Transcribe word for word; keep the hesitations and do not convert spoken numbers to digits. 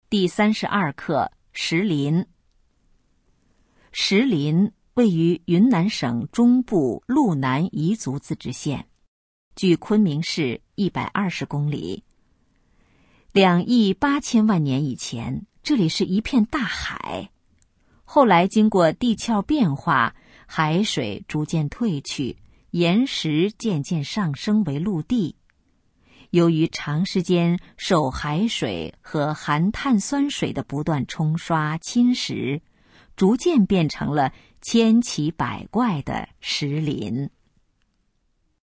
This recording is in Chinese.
第三十二课石林。石林位于云南省中部路南彝族自治县，距昆明市一百二十公里。两亿八千万年以前，这里是一片大海。后来经过地壳变化，海水逐渐退去，岩石渐渐上升为陆地。由于长时间受海水和含碳酸水的不断冲刷侵蚀，逐渐变成了千奇百怪的石林。